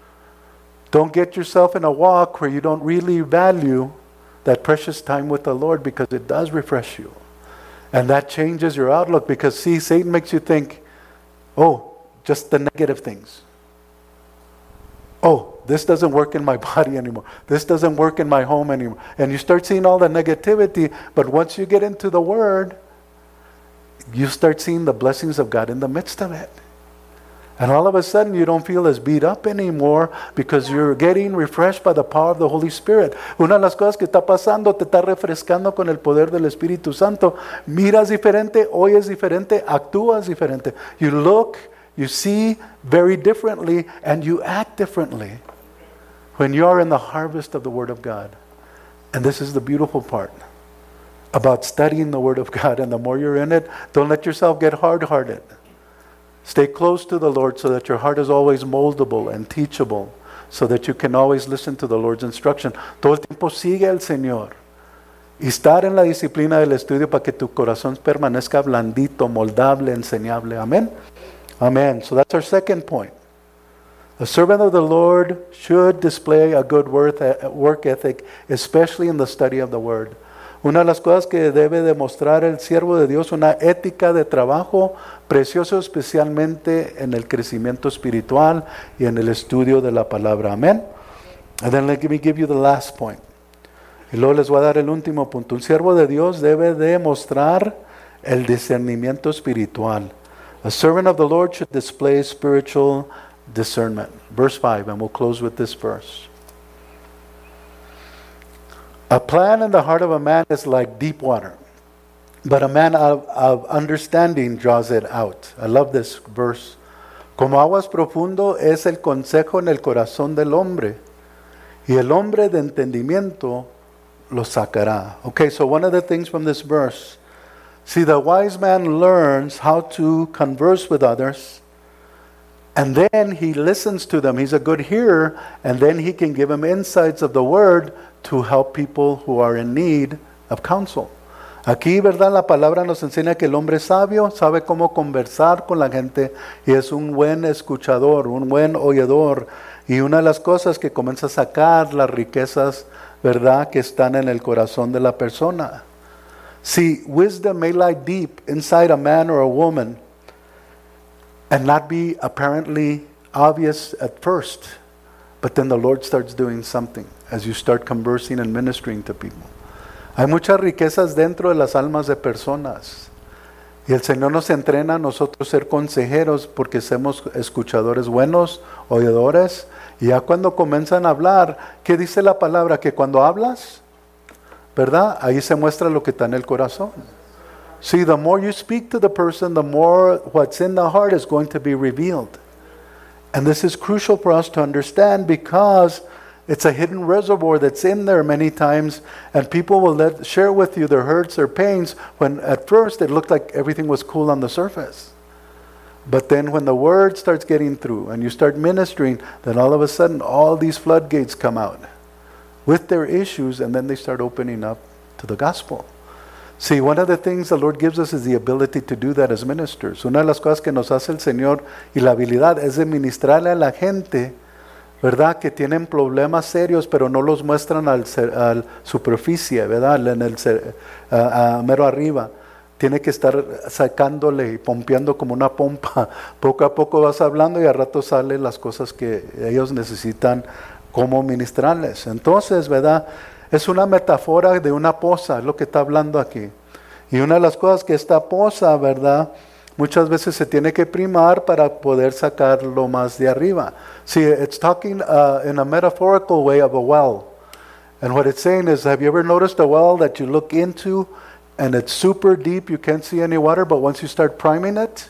Don't get yourself in a walk where you don't really value that precious time with the Lord, because it does refresh you. And that changes your outlook, because, see, Satan makes you think, oh, just the negative things. Oh, this doesn't work in my body anymore. This doesn't work in my home anymore. And you start seeing all the negativity, but once you get into the Word, you start seeing the blessings of God in the midst of it. And all of a sudden, you don't feel as beat up anymore, because you're getting refreshed by the power of the Holy Spirit. Una de las cosas que está pasando, te está refrescando con el poder del Espíritu Santo. Miras diferente, oyes diferente, actúas diferente. You look, you see very differently, and you act differently when you are in the harvest of the Word of God. And this is the beautiful part about studying the Word of God. And the more you're in it, don't let yourself get hard-hearted. Stay close to the Lord so that your heart is always moldable and teachable, so that you can always listen to the Lord's instruction. Todo el tiempo sigue al Señor. Y estar en la disciplina del estudio para que tu corazón permanezca blandito, moldable, enseñable. Amen? Amen. So that's our second point. A servant of the Lord should display a good work ethic, especially in the study of the Word. Una de las cosas que debe demostrar el siervo de Dios, una ética de trabajo precioso, especialmente en el crecimiento espiritual y en el estudio de la palabra. Amén. And then let me give you the last point. Y luego les voy a dar el último punto. Un siervo de Dios debe demostrar el discernimiento espiritual. A servant of the Lord should display spiritual discernment. Verse five, and we'll close with this verse. A plan in the heart of a man is like deep water, but a man of, of understanding draws it out. I love this verse. Como aguas profundo es el consejo en el corazón del hombre, y el hombre de entendimiento lo sacará. Okay, so one of the things from this verse, see, the wise man learns how to converse with others, and then he listens to them. He's a good hearer, and then he can give them insights of the word to help people who are in need of counsel. Aquí, ¿verdad? La palabra nos enseña que el hombre sabio sabe cómo conversar con la gente y es un buen escuchador, un buen oidor. Y una de las cosas que comienza a sacar las riquezas, ¿verdad?, que están en el corazón de la persona. See, wisdom may lie deep inside a man or a woman and not be apparently obvious at first. But then the Lord starts doing something as you start conversing and ministering to people. Hay muchas riquezas dentro de las almas de personas. Y el Señor nos entrena a nosotros ser consejeros porque somos escuchadores buenos, oidores. Y ya cuando comienzan a hablar, ¿qué dice la palabra? Que cuando hablas, ¿verdad? Ahí se muestra lo que está en el corazón. See, the more you speak to the person, the more what's in the heart is going to be revealed. And this is crucial for us to understand because it's a hidden reservoir that's in there many times, and people will let, share with you their hurts, their pains, when at first it looked like everything was cool on the surface. But then when the word starts getting through and you start ministering, then all of a sudden all these floodgates come out with their issues, and then they start opening up to the gospel. See, one of the things the Lord gives us is the ability to do that as ministers. Una de las cosas que nos hace el Señor y la habilidad es de ministrarle a la gente, ¿verdad?, que tienen problemas serios, pero no los muestran al, al superficie, ¿verdad?, en el uh, uh, mero arriba. Tiene que estar sacándole y pompeando como una pompa. Poco a poco vas hablando y a rato salen las cosas que ellos necesitan como ministrarles. Entonces, ¿verdad?, es una metáfora de una poza, es lo que está hablando aquí. Y una de las cosas que esta poza, ¿verdad?, muchas veces se tiene que primar para poder sacarlo más de arriba. See, it's talking uh, in a metaphorical way of a well. And what it's saying is, have you ever noticed a well that you look into and it's super deep, you can't see any water, but once you start priming it,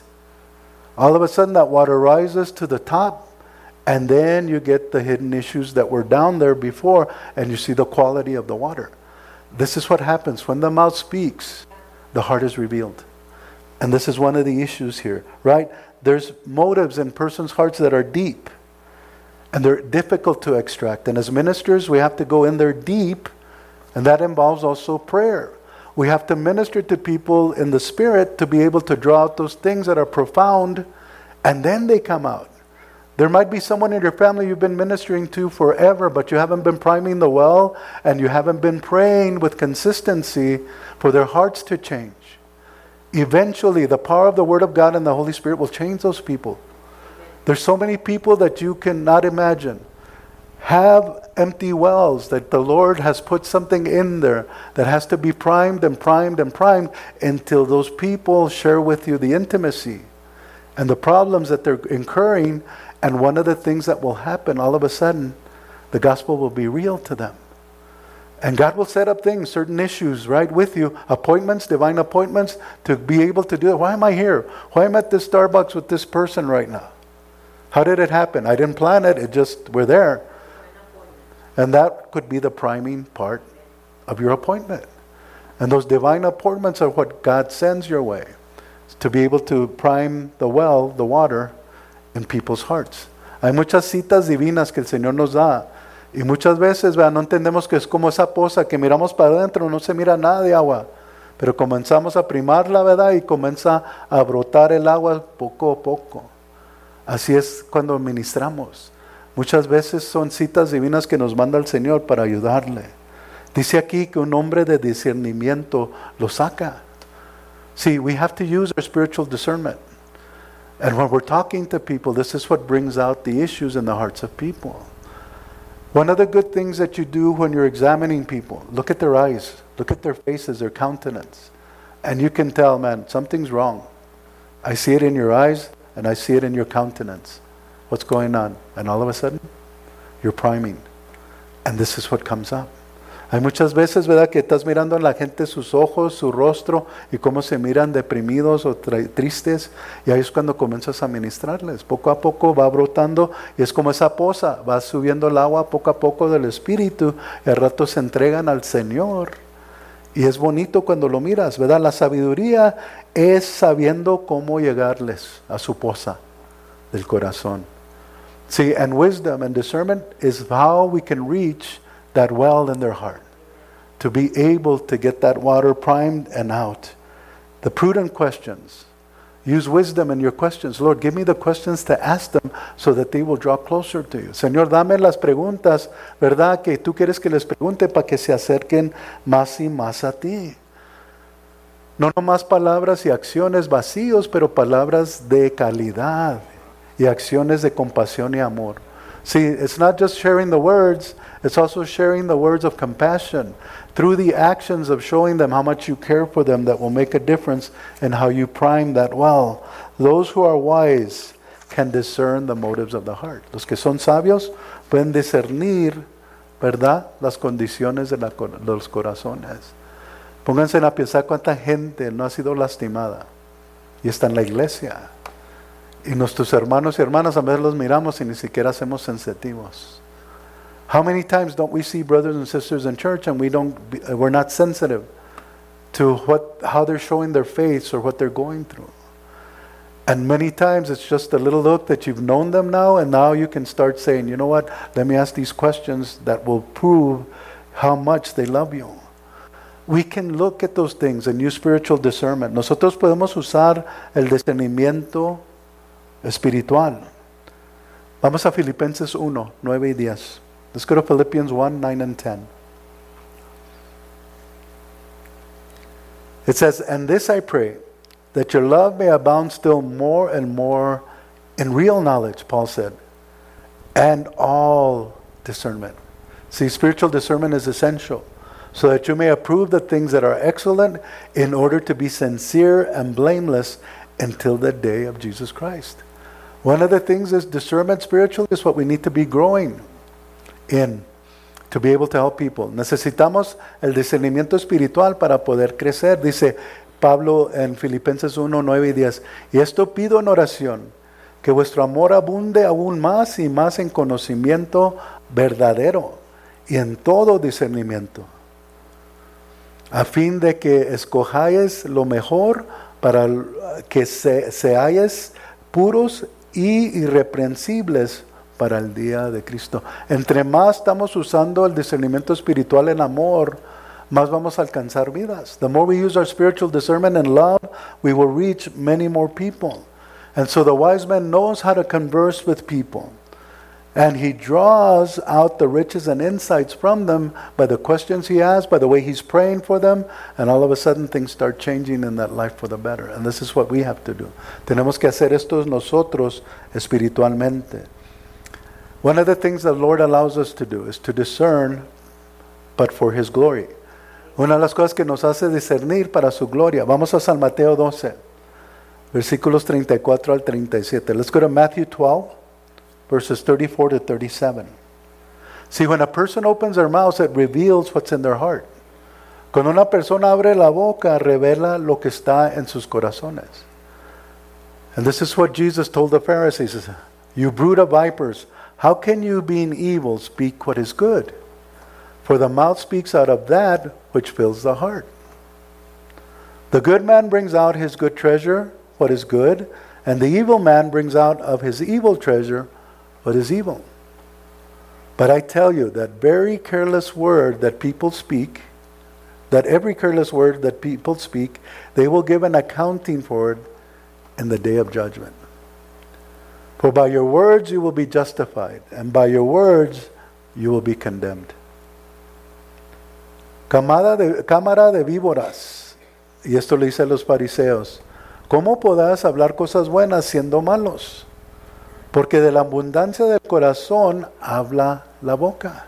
all of a sudden that water rises to the top, and then you get the hidden issues that were down there before, and you see the quality of the water. This is what happens. When the mouth speaks, the heart is revealed. And this is one of the issues here, right? There's motives in persons' hearts that are deep, and they're difficult to extract. And as ministers, we have to go in there deep, and that involves also prayer. We have to minister to people in the Spirit to be able to draw out those things that are profound, and then they come out. There might be someone in your family you've been ministering to forever, but you haven't been priming the well, and you haven't been praying with consistency for their hearts to change. Eventually, the power of the Word of God and the Holy Spirit will change those people. There's so many people that you cannot imagine have empty wells that the Lord has put something in there that has to be primed and primed and primed until those people share with you the intimacy and the problems that they're incurring. And one of the things that will happen, all of a sudden, the gospel will be real to them. And God will set up things, certain issues, right, with you, appointments, divine appointments, to be able to do it. Why am I here? Why am I at this Starbucks with this person right now? How did it happen? I didn't plan it. It just, we're there. And that could be the priming part of your appointment. And those divine appointments are what God sends your way, to be able to prime the well, the water, in people's hearts. Hay muchas citas divinas que el Señor nos da. Y muchas veces, ¿verdad?, no entendemos que es como esa poza que miramos para adentro, no se mira nada de agua. Pero comenzamos a primarla, ¿verdad?, y comienza a brotar el agua poco a poco. Así es cuando ministramos. Muchas veces son citas divinas que nos manda el Señor para ayudarle. Dice aquí que un hombre de discernimiento lo saca. See, we have to use our spiritual discernment. And when we're talking to people, this is what brings out the issues in the hearts of people. One of the good things that you do when you're examining people, look at their eyes, look at their faces, their countenance. And you can tell, man, something's wrong. I see it in your eyes and I see it in your countenance. What's going on? And all of a sudden, you're priming. And this is what comes up. Hay muchas veces, ¿verdad?, que estás mirando a la gente sus ojos, su rostro y cómo se miran deprimidos o tristes, y ahí es cuando comienzas a ministrarles. Poco a poco va brotando y es como esa poza, va subiendo el agua poco a poco del Espíritu y al rato se entregan al Señor. Y es bonito cuando lo miras, ¿verdad? La sabiduría es sabiendo cómo llegarles a su poza del corazón. See, and wisdom and discernment is how we can reach that well in their heart, to be able to get that water primed and out. The prudent questions. Use wisdom in your questions. Lord, give me the questions to ask them so that they will draw closer to you. Señor, dame las preguntas, ¿verdad?, que tú quieres que les pregunte para que se acerquen más y más a ti. No nomás palabras y acciones vacíos, pero palabras de calidad y acciones de compasión y amor. See, it's not just sharing the words, it's also sharing the words of compassion through the actions of showing them how much you care for them that will make a difference in how you prime that well. Those who are wise can discern the motives of the heart. Los que son sabios pueden discernir, ¿verdad?, las condiciones de, la, de los corazones. Pónganse a pensar cuánta gente no ha sido lastimada y está en la iglesia. Y nuestros hermanos y hermanas a veces los miramos y ni siquiera hacemos sensitivos. How many times don't we see brothers and sisters in church and we don't, we're not sensitive to what, how they're showing their faith or what they're going through? And many times it's just a little look that you've known them now, and now you can start saying, you know what, let me ask these questions that will prove how much they love you. We can look at those things and use spiritual discernment. Nosotros podemos usar el discernimiento espiritual. Vamos a Filipenses uno, nueve y diez. Let's go to Philippians one, nine and ten. It says, and this I pray, that your love may abound still more and more in real knowledge, Paul said, and all discernment. See, spiritual discernment is essential, so that you may approve the things that are excellent in order to be sincere and blameless until the day of Jesus Christ. One of the things is discernment spiritual is what we need to be growing in to be able to help people. Necesitamos el discernimiento espiritual para poder crecer. Dice Pablo en Filipenses uno, nueve y diez. Y esto pido en oración, que vuestro amor abunde aún más y más en conocimiento verdadero y en todo discernimiento, a fin de que escojáis lo mejor para que se, seáis puros y irreprensibles para el día de Cristo. Entre más estamos usando el discernimiento espiritual en amor, más vamos a alcanzar vidas. The more we use our spiritual discernment and love, we will reach many more people. And so the wise man knows how to converse with people. And he draws out the riches and insights from them by the questions he asks, by the way he's praying for them, and all of a sudden things start changing in that life for the better. And this is what we have to do. Tenemos que hacer esto nosotros espiritualmente. One of the things the Lord allows us to do is to discern, but for His glory. Una de las cosas que nos hace discernir para su gloria. Vamos a San Mateo doce, versículos treinta y cuatro al treinta y siete. Let's go to Matthew twelve, verses thirty-four to thirty-seven. See, when a person opens their mouth, it reveals what's in their heart. Cuando una persona abre la boca, revela lo que está en sus corazones. And this is what Jesus told the Pharisees. You brood of vipers, how can you, being evil, speak what is good? For the mouth speaks out of that which fills the heart. The good man brings out his good treasure, what is good, and the evil man brings out of his evil treasure what is evil. But I tell you that very careless word that people speak, that every careless word that people speak, they will give an accounting for it in the day of judgment. For by your words you will be justified, and by your words you will be condemned. Cámara de, cámara de víboras. Y esto le dice a los fariseos. ¿Cómo podrás hablar cosas buenas siendo malos? Porque de la abundancia del corazón habla la boca.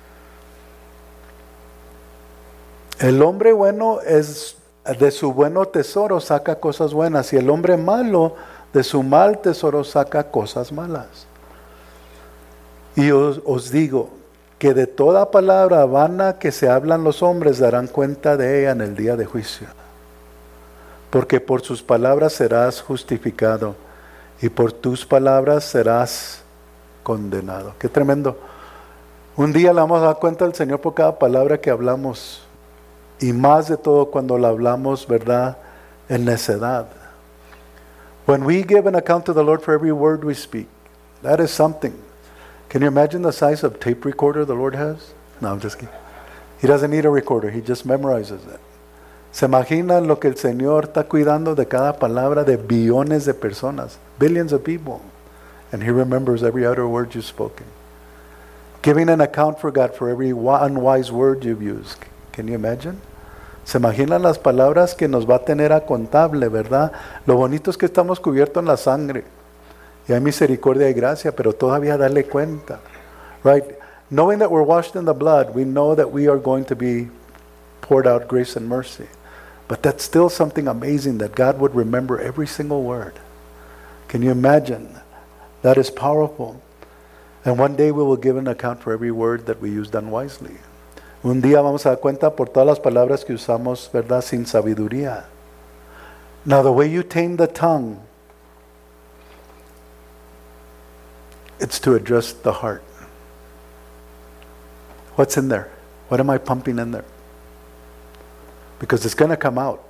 El hombre bueno es de su bueno tesoro saca cosas buenas y el hombre malo de su mal tesoro saca cosas malas. Y os, os digo que de toda palabra vana que se hablan los hombres darán cuenta de ella en el día de juicio. Porque por sus palabras serás justificado y por tus palabras serás condenado. Qué tremendo. Un día le vamos a dar cuenta al Señor por cada palabra que hablamos. Y más de todo cuando la hablamos, ¿verdad?, en necedad. When we give an account to the Lord for every word we speak, that is something. Can you imagine the size of tape recorder the Lord has? No, I'm just kidding. He doesn't need a recorder. He just memorizes it. ¿Se imaginan lo que el Señor está cuidando de cada palabra de billones de personas? Billions of people. And He remembers every other word you've spoken. Giving an account for God for every unwise word you've used. Can you imagine? ¿Se imaginan las palabras que nos va a tener a contable, verdad? Lo bonito es que estamos cubiertos en la sangre. Y hay misericordia y gracia, pero todavía darle cuenta. Right? Knowing that we're washed in the blood, we know that we are going to be poured out grace and mercy. But that's still something amazing that God would remember every single word. Can you imagine? That is powerful. And one day we will give an account for every word that we used unwisely. Un día vamos a dar cuenta por todas las palabras que usamos, ¿verdad?, sin sabiduría. Now the way you tame the tongue, it's to address the heart. What's in there? What am I pumping in there? Because it's going to come out.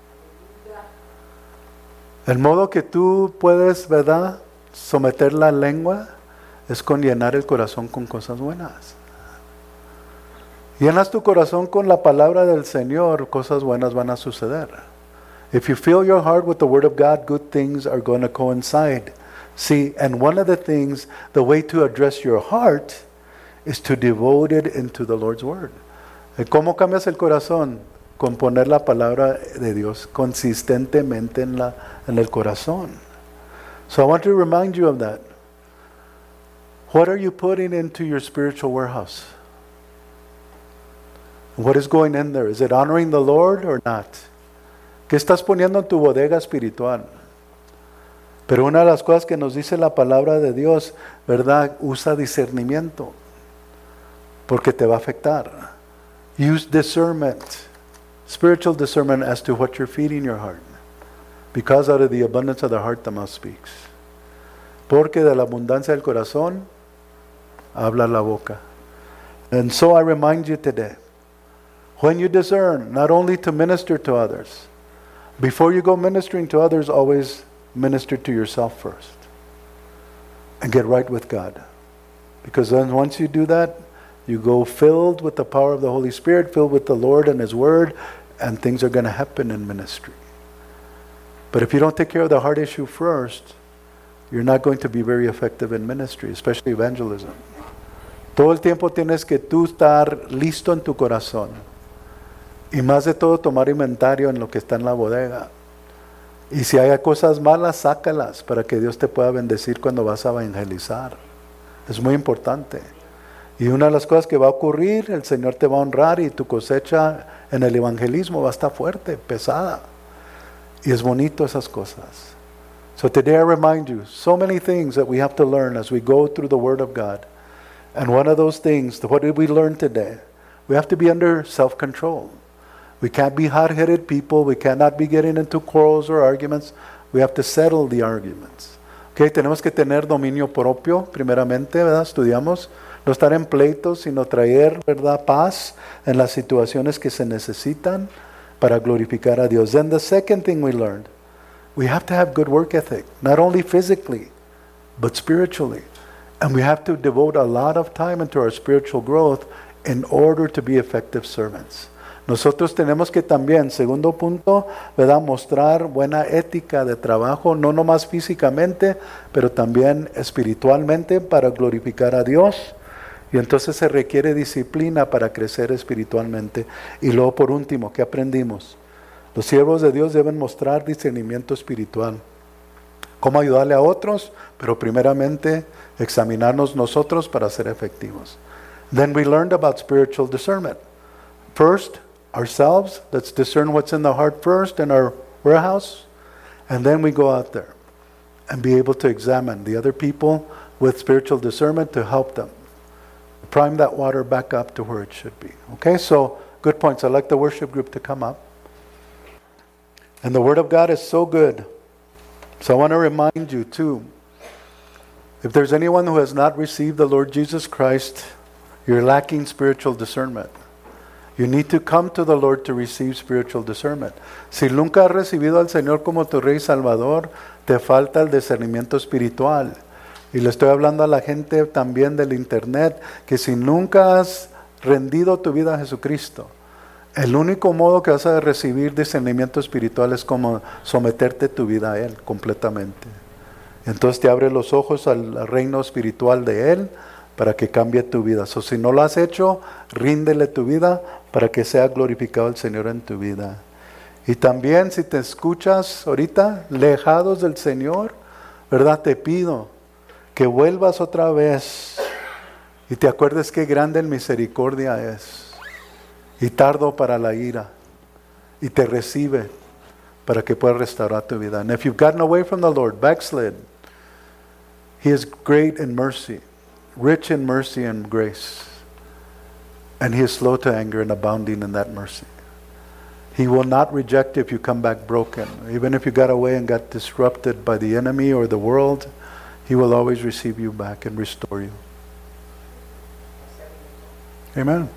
El modo que tú puedes, ¿verdad?, someter la lengua es con llenar el corazón con cosas buenas. Llenas tu corazón con la palabra del Señor, cosas buenas van a suceder. If you fill your heart with the Word of God, good things are going to coincide. See, and one of the things, the way to address your heart is to devote it into the Lord's Word. ¿Cómo cambias el corazón? Con poner la palabra de Dios consistentemente en, la, en el corazón. So I want to remind you of that. What are you putting into your spiritual warehouse? What is going in there? Is it honoring the Lord or not? ¿Qué estás poniendo en tu bodega espiritual? Pero una de las cosas que nos dice la palabra de Dios, ¿verdad? Usa discernimiento, porque te va a afectar. Use discernment, spiritual discernment as to what you're feeding your heart. Because out of the abundance of the heart the mouth speaks. Porque de la abundancia del corazón habla la boca. And so I remind you today, when you discern, not only to minister to others, before you go ministering to others, always minister to yourself first. And get right with God. Because then once you do that, you go filled with the power of the Holy Spirit, filled with the Lord and His Word, and things are going to happen in ministry. But if you don't take care of the heart issue first, you're not going to be very effective in ministry, especially evangelism. Todo el tiempo tienes que tú estar listo en tu corazón. Y más de todo, tomar inventario en lo que está en la bodega. Y si hay cosas malas, sácalas para que Dios te pueda bendecir cuando vas a evangelizar. Es muy importante. Y una de las cosas que va a ocurrir, el Señor te va a honrar y tu cosecha en el evangelismo va a estar fuerte, pesada. Y es bonito esas cosas. So today I remind you, so many things that we have to learn as we go through the Word of God. And one of those things, what did we learn today? We have to be under self-control. We can't be hot-headed people. We cannot be getting into quarrels or arguments. We have to settle the arguments. Okay, tenemos que tener dominio propio, primeramente, ¿verdad? Estudiamos. No estar en pleitos, sino traer, ¿verdad?, paz en las situaciones que se necesitan para glorificar a Dios. Then the second thing we learned, we have to have good work ethic, not only physically, but spiritually. And we have to devote a lot of time into our spiritual growth in order to be effective servants. Nosotros tenemos que también, segundo punto, ¿verdad?, mostrar buena ética de trabajo, no nomás físicamente, pero también espiritualmente para glorificar a Dios Y entonces se requiere disciplina para crecer espiritualmente. Y luego por último, ¿qué aprendimos? Los siervos de Dios deben mostrar discernimiento espiritual. ¿Cómo ayudarle a otros? Pero primeramente examinarnos nosotros para ser efectivos. Then we learned about spiritual discernment. First, ourselves. Let's discern what's in the heart first in our warehouse. And then we go out there and be able to examine the other people with spiritual discernment to help them. Prime that water back up to where it should be. Okay, so good points. I'd like the worship group to come up. And the Word of God is so good. So I want to remind you too, if there's anyone who has not received the Lord Jesus Christ, you're lacking spiritual discernment. You need to come to the Lord to receive spiritual discernment. Si nunca has recibido al Señor como tu Rey Salvador, te falta el discernimiento espiritual. Y le estoy hablando a la gente también del internet, que si nunca has rendido tu vida a Jesucristo, el único modo que vas a recibir discernimiento espiritual es como someterte tu vida a Él completamente. Entonces te abre los ojos al reino espiritual de Él para que cambie tu vida. So, si no lo has hecho, ríndele tu vida para que sea glorificado el Señor en tu vida. Y también si te escuchas ahorita lejados del Señor, ¿verdad? Te pido que vuelvas otra vez y te acuerdes qué grande el misericordia es. Y tardo para la ira. Y te recibe para que puedas restaurar tu vida. And if you've gotten away from the Lord, backslid, He is great in mercy, rich in mercy and grace. And He is slow to anger and abounding in that mercy. He will not reject you if you come back broken. Even if you got away and got disrupted by the enemy or the world, He will always receive you back and restore you. Amen.